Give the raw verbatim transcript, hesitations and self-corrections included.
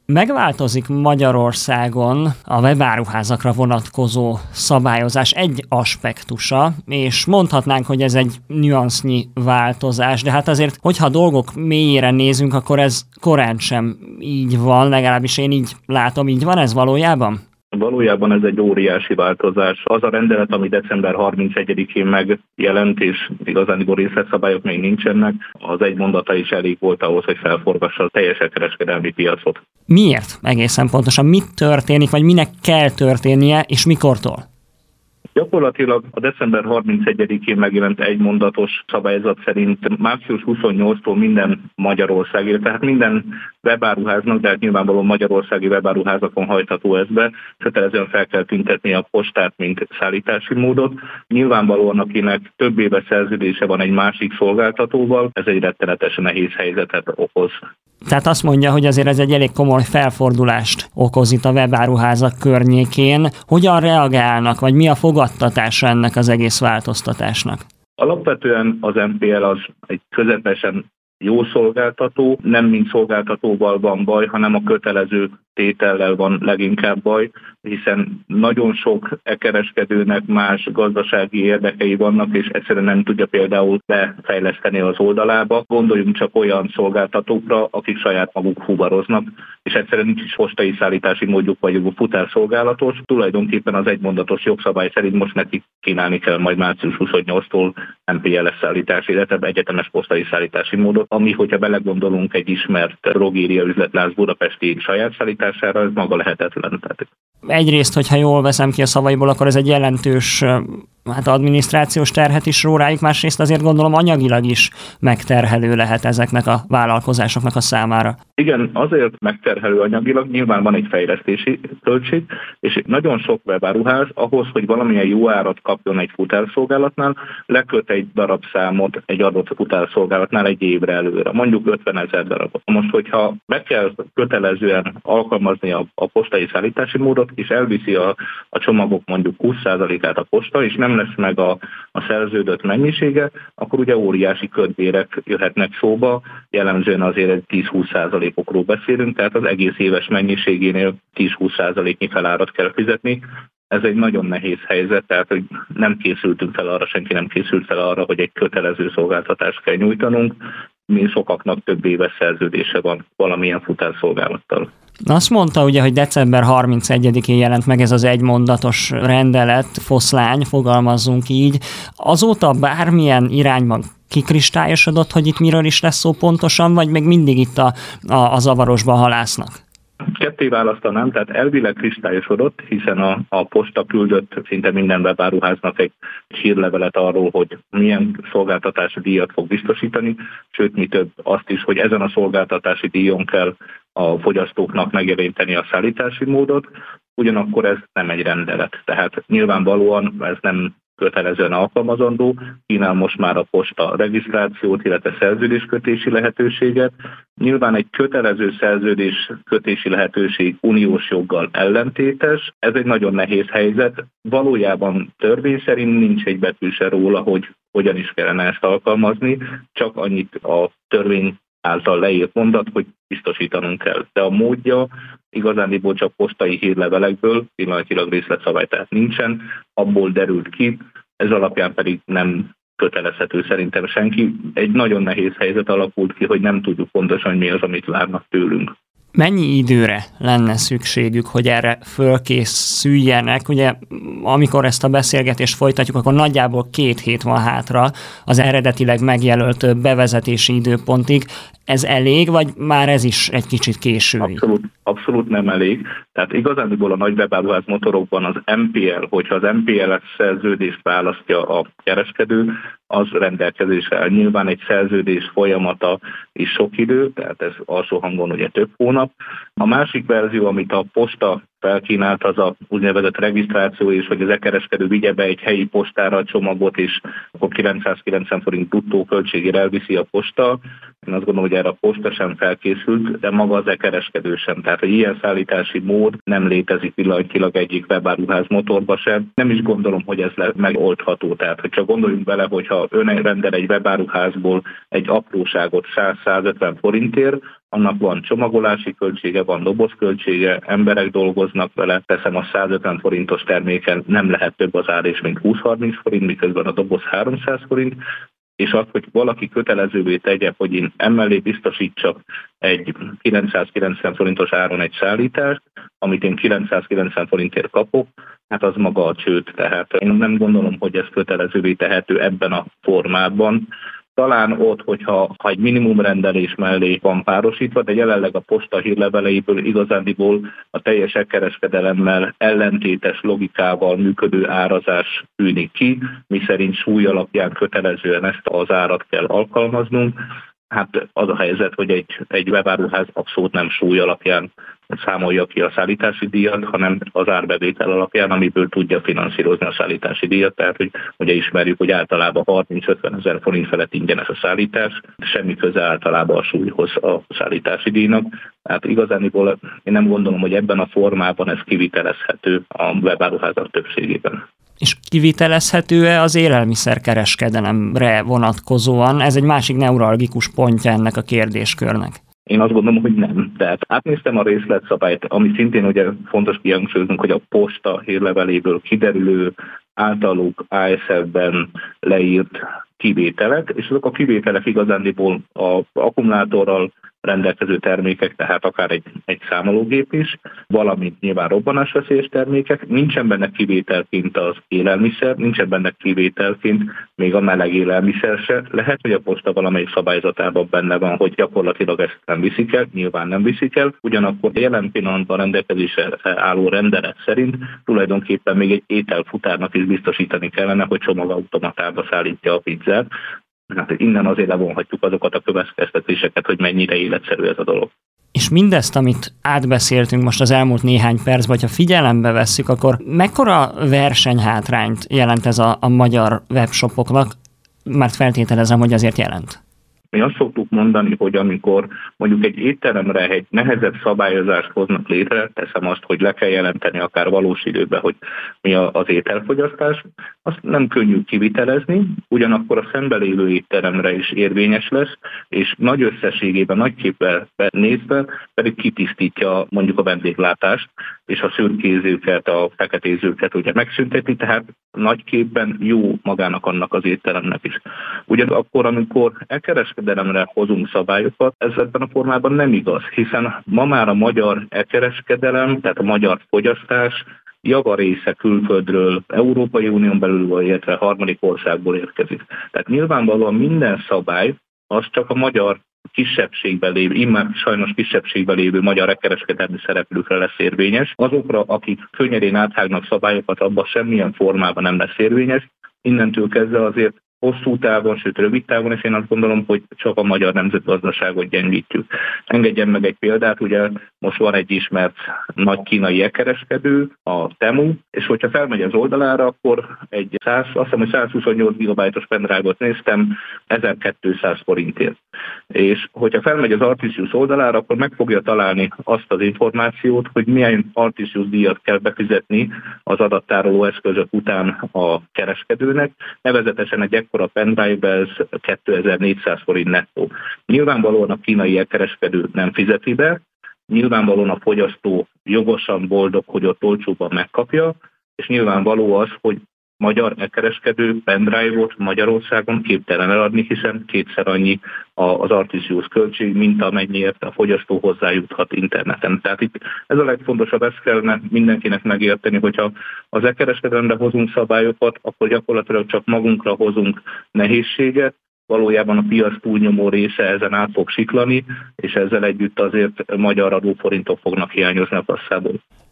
Megváltozik Magyarországon a webáruházakra vonatkozó szabályozás egy aspektusa, és mondhatnánk, hogy ez egy nüansznyi változás, de hát azért, hogyha a dolgok mélyére nézünk, akkor ez korán sem így van, legalábbis én így látom, így van ez valójában? Valójában ez egy óriási változás. Az a rendelet, ami december harmincegyedikén megjelent, és igazániból részletszabályok még nincsenek, az egy mondata is elég volt ahhoz, hogy felforgassa a teljes kereskedelmi piacot. Miért egészen pontosan? Mit történik, vagy minek kell történnie, és mikortól? Gyakorlatilag a december harmincegyedikén megjelent egymondatos szabályzat szerint március huszonnyolcadikától minden Magyarországi, tehát minden webáruháznak, de hát nyilvánvalóan magyarországi webáruházakon hajtható ez be, kötelezően fel kell tüntetni a postát, mint szállítási módot. Nyilvánvalóan, akinek több éves szerződése van egy másik szolgáltatóval, ez egy rettenetesen nehéz helyzetet okoz. Tehát azt mondja, hogy azért ez egy elég komoly felfordulást okoz itt a webáruházak környékén. Hogyan reagálnak, vagy mi a fogadtatása ennek az egész változtatásnak? Alapvetően az em pé el az egy közepesen jó szolgáltató, nem mint szolgáltatóval van baj, hanem a kötelező tétellel van leginkább baj, hiszen nagyon sok e-kereskedőnek más gazdasági érdekei vannak, és egyszerűen nem tudja például befejleszteni az oldalába. Gondoljunk csak olyan szolgáltatókra, akik saját maguk fuvaroznak, és egyszerűen nincs is postai szállítási módjuk vagy futárszolgálatos. Tulajdonképpen az egymondatos jogszabály szerint most nekik kínálni kell majd március huszonnyolcadikától em pé el-es szállítási, illetve egyetemes postai szállítási módot, ami, hogyha belegondolunk egy ismert drogéria üzletlánc budapesti saját szállítására, ez maga lehetetlen. Egyrészt, hogyha jól veszem ki a szavaiból, akkor ez egy jelentős hát adminisztrációs terhet is ró rájuk, másrészt azért gondolom anyagilag is megterhelő lehet ezeknek a vállalkozásoknak a számára. Igen, azért megterhelő anyagilag, nyilván van egy fejlesztési költség, és nagyon sok webáruház ahhoz, hogy valamilyen jó árat kapjon egy futárszolgálatnál, leköt egy darabszámot egy adott futárszolgálatnál egy évre előre, mondjuk ötvenezer darabot. Most, hogyha be kell kötelezően alkalmazni a, a postai szállítási módot, és elviszi a, a csomagok mondjuk húsz százalékát a posta, és nem lesz meg a, a szerződött mennyisége, akkor ugye óriási kötbérek jöhetnek szóba, jellemzően azért egy tíz-húsz százalékokról beszélünk, tehát az egész éves mennyiségénél tíz-húsz százaléknyi felárat kell fizetni. Ez egy nagyon nehéz helyzet, tehát hogy nem készültünk fel arra, senki nem készült fel arra, hogy egy kötelező szolgáltatást kell nyújtanunk, mi sokaknak több éves szerződése van valamilyen futárszolgálattal. Azt mondta ugye, hogy december harmincegyedikén jelent meg ez az egymondatos rendelet, foszlány, fogalmazzunk így. Azóta bármilyen irányban kikristályosodott, hogy itt miről is lesz szó pontosan, vagy még mindig itt a, a, a zavarosban halásznak? Ketté választanám, tehát elvileg kristályosodott, hiszen a, a posta küldött szinte minden webáruháznak egy hírlevelet arról, hogy milyen szolgáltatási díjat fog biztosítani, sőt, mi több azt is, hogy ezen a szolgáltatási díjon kell a fogyasztóknak megjelenteni a szállítási módot, ugyanakkor ez nem egy rendelet. Tehát nyilvánvalóan ez nem kötelezően alkalmazandó, kínál most már a posta regisztrációt, illetve szerződéskötési lehetőséget. Nyilván egy kötelező szerződéskötési lehetőség uniós joggal ellentétes, ez egy nagyon nehéz helyzet. Valójában törvény szerint nincs egy betű se róla, hogy hogyan is kellene ezt alkalmazni, csak annyit a törvény által leírt mondat, hogy biztosítanunk kell. De a módja igazándiból csak postai hírlevelekből, pillanatilag részletszabály tehát nincsen, abból derült ki, ez alapján pedig nem kötelezhető szerintem senki. Egy nagyon nehéz helyzet alakult ki, hogy nem tudjuk pontosan, hogy mi az, amit várnak tőlünk. Mennyi időre lenne szükségük, hogy erre fölkészüljenek? Ugye, amikor ezt a beszélgetést folytatjuk, akkor nagyjából két hét van hátra az eredetileg megjelölt bevezetési időpontig. Ez elég, vagy már ez is egy kicsit késői? Abszolút, abszolút nem elég. Tehát igazából a nagy webáruház motorokban az em pé el, hogyha az em pé el-es szerződést választja a kereskedő, az rendelkezésre áll. Nyilván egy szerződés folyamata is sok idő, tehát ez alsó hangon ugye több hónap. A másik verzió, amit a posta felkínált, az a úgynevezett regisztráció, és hogy az e-kereskedő vigye be egy helyi postára a csomagot, és akkor kilencszázkilencven forint bruttó költségére elviszi a posta. Én azt gondolom, hogy erre a posta sem felkészült, de maga az e-kereskedő sem. Tehát, hogy ilyen szállítási mód nem létezik pillanatilag egyik webáruház motorba sem. Nem is gondolom, hogy ez megoldható. Tehát, hogyha gondoljunk bele, hogyha ön rendel egy webáruházból egy apróságot száz-százötven forintért, annak van csomagolási költsége, van dobozköltsége, emberek dolgoznak vele, teszem a százötven forintos terméken nem lehet több az ár és mint húsz-harminc forint, miközben a doboz háromszáz forint, és az, hogy valaki kötelezővé tegye, hogy én emellé biztosítsak egy kilencszázkilencven forintos áron egy szállítást, amit én kilencszázkilencven forintért kapok, hát az maga a csőd. Tehát én nem gondolom, hogy ez kötelezővé tehető ebben a formában. Talán ott, hogyha ha egy minimumrendelés mellé van párosítva, de jelenleg a posta hírleveleiből igazándiból a teljes kereskedelemmel ellentétes logikával működő árazás tűnik ki, miszerint súly alapján kötelezően ezt az árat kell alkalmaznunk. Hát az a helyzet, hogy egy, egy webáruház abszolút nem súly alapján számolja ki a szállítási díjat, hanem az árbevétel alapján, amiből tudja finanszírozni a szállítási díjat. Tehát, hogy ugye ismerjük, hogy általában harminc-ötven ezer forint felett ingyenes a szállítás, semmi köze általában a súlyhoz a szállítási díjnak. Hát igazániból én nem gondolom, hogy ebben a formában ez kivitelezhető a webáruházak többségében. És kivitelezhető-e az élelmiszerkereskedelemre vonatkozóan? Ez egy másik neuralgikus pontja ennek a kérdéskörnek. Én azt gondolom, hogy nem. Tehát átnéztem a részletszabályt, ami szintén ugye fontos kihangsúlyoznunk, hogy a posta hírleveléből kiderülő általuk á es ef-ben leírt kivételek, és azok a kivételek igazándiból az akkumulátorral rendelkező termékek, tehát akár egy, egy számológép is, valamint nyilván robbanásveszélyes termékek, nincsen benne kivételként az élelmiszer, nincsen benne kivételként még a meleg élelmiszer se. Lehet, hogy a posta valamelyik szabályzatában benne van, hogy gyakorlatilag ezt nem viszik el, nyilván nem viszik el, ugyanakkor a jelen pillanatban rendelkezésre álló rendelet szerint tulajdonképpen még egy ételfutárnak is biztosítani kellene, hogy csomagautomatába szállítja a pizzát. Hát innen azért levonhatjuk azokat a következtetéseket, hogy mennyire életszerű ez a dolog. És mindezt, amit átbeszéltünk most az elmúlt néhány percben, hogyha figyelembe vesszük, akkor mekkora versenyhátrányt jelent ez a, a magyar webshopoknak? Mert feltételezem, hogy azért jelent. Mi azt szoktuk mondani, hogy amikor mondjuk egy étteremre egy nehezebb szabályozást hoznak létre, teszem azt, hogy le kell jelenteni akár valós időben, hogy mi az ételfogyasztás, azt nem könnyű kivitelezni, ugyanakkor a szembelévő étteremre is érvényes lesz, és nagy összességében, nagy képpel nézve pedig kitisztítja mondjuk a vendéglátást, és a szürkézőket, a feketézőket ugye megszünteti, tehát nagy képben jó magának annak az étteremnek is. Ugyanakkor, amikor elkereskedelemre hozunk szabályokat, ez ebben a formában nem igaz, hiszen ma már a magyar elkereskedelem, tehát a magyar fogyasztás javarésze külföldről, Európai Unión belül, illetve harmadik országból érkezik. Tehát nyilvánvalóan minden szabály az csak a magyar kisebbségben lévő, immár sajnos kisebbségben lévő magyar kereskedelmi szereplőkre lesz érvényes. Azokra, akik könnyedén áthágnak szabályokat, abban semmilyen formában nem lesz érvényes. Innentől kezdve azért hosszú távon, sőt rövid távon, és én azt gondolom, hogy csak a magyar nemzetgazdaságot gyengítjük. Engedjen meg egy példát, ugye most van egy ismert nagy kínai e-kereskedő, a Temu, és hogyha felmegy az oldalára, akkor egy száz, azt hiszem, hogy százhuszonnyolc gigabájtos pendrive-ot néztem ezerkétszáz forintért. És hogyha felmegy az Artisius oldalára, akkor meg fogja találni azt az információt, hogy milyen Artisius díjat kell befizetni az adattároló eszközök után a kereskedőnek, nevezetesen egy ekkora pendrive-be ez kétezer-négyszáz forint nettó. Nyilvánvalóan a kínai elkereskedő nem fizeti be, nyilvánvalóan a fogyasztó jogosan boldog, hogy ott olcsóban megkapja, és nyilvánvaló az, hogy magyar elkereskedő pendrive-ot Magyarországon képtelen eladni, hiszen kétszer annyi az Artisius költség, mint amennyiért a fogyasztó hozzájuthat interneten. Tehát itt ez a legfontosabb, ezt kellene mindenkinek megérteni, hogyha az elkereskedelemre hozunk szabályokat, akkor gyakorlatilag csak magunkra hozunk nehézséget, valójában a piac túlnyomó része ezen át fog siklani, és ezzel együtt azért magyar adóforintok fognak hiányozni a kasszából.